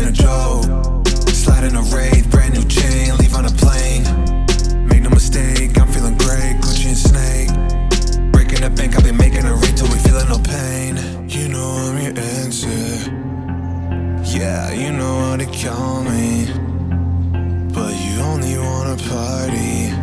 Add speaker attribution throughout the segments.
Speaker 1: ain't a joke. Slide in a Wraith, brand new chain, leave on a plane. Make no mistake, I'm feeling great, Gucci and Snake. Breaking the bank, I've been making a rate till we feeling no pain. You know I'm your answer. Yeah, you know how to call me, but you only wanna party,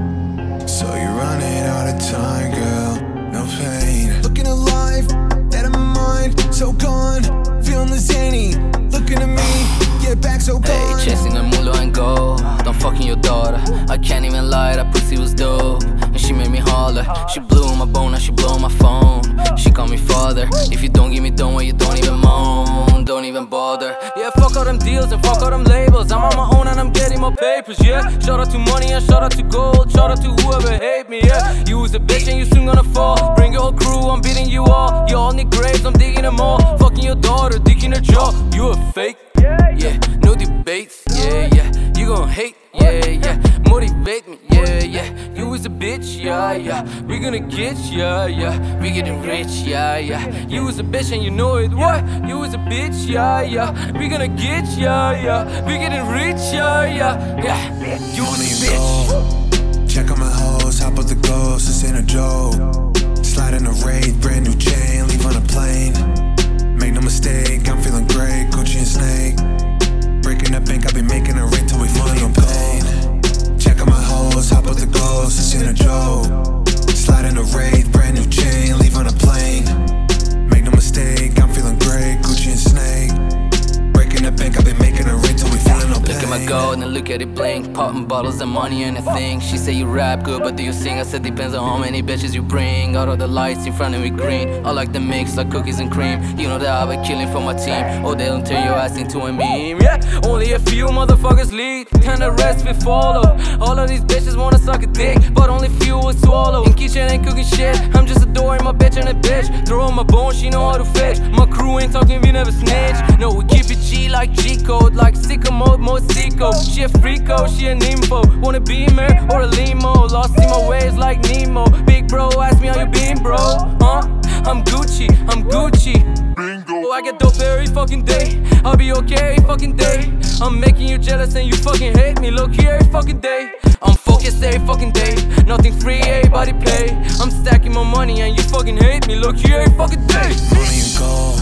Speaker 1: so you're running out of time, girl. No pain. Looking alive, dead in my mind, so gone. Feeling the zany, looking at me, get back so gone.
Speaker 2: Hey, chasing the mulo and gold. Don't fucking your daughter. I can't even lie, that pussy was dope. And she made me holler. She blew my bone, now she blew my phone. She called me father. If you don't give me done, well, you don't even moan. Don't even bother. Yeah, fuck all them deals and fuck all them labels. I'm on my own and I'm getting more papers, yeah. Shout out to money and shout out to gold. Shout out to whoever hate me, yeah. You was a bitch and you soon gonna fall. Bring your whole crew, I'm beating you all. You all need graves, I'm digging them all. Fucking your daughter, dick in her jaw. You a fake, yeah. No debates, yeah, yeah. You gon' hate, yeah, yeah. Motivate me, yeah, yeah. You was a bitch, yeah, yeah. We gonna get, yeah, yeah. We getting rich, yeah, yeah. You was a bitch and you know it, what? You was a bitch, yeah, yeah. We gonna get, yeah, yeah. We getting rich, yeah, yeah, yeah. You was a bitch.
Speaker 1: Check on my hoes, hop up the ghost, this ain't a joke. Slide in a Wraith, brand new chain, leave on a plane. Make no mistake, I'm feeling great, Gucci and Snake. Breaking that bank, I've been making a rate till we feeling no pain. Check on my hoes, hop up the ghost, this ain't a joke. Slide in a Wraith, brand new chain, leave on a plane. Make no mistake, I'm feeling great, Gucci and Snake. Breaking that bank, I've been making a rate till we feeling no pain.
Speaker 2: Look at my gold and look at it blink. Popping bottles and money and a thing. She say you rap good, but do you sing? I said depends on how many bitches you bring. Out of the lights in front of me green. I like the mix like cookies and cream. You know that I've been killing for my team. Oh, they don't turn your ass into a meme. Yeah, only a few motherfuckers lead, and the rest will follow. All of these bitches wanna suck a dick, but only few will swallow. In kitchen ain't cooking shit, I'm just adoring my bitch and a bitch. Throw on my bone, she know how to fish. My crew ain't talking, we never snitch. No, we keep it G like G-code, like sicko mode, more sicko. She a freako, she a nympho. Want a beamer or a limo? Lost in my ways like Nemo. Big bro, ask me how you been, bro? Huh? I'm Gucci, I'm Gucci. Bingo. Oh, I get dope every fucking day. I'll be okay every fucking day. I'm making you jealous and you fucking hate me. Look here every fucking day. I'm focused every fucking day. Nothing free, everybody pay. I'm stacking my money and you fucking hate me. Look here every fucking day.
Speaker 1: Money and gold,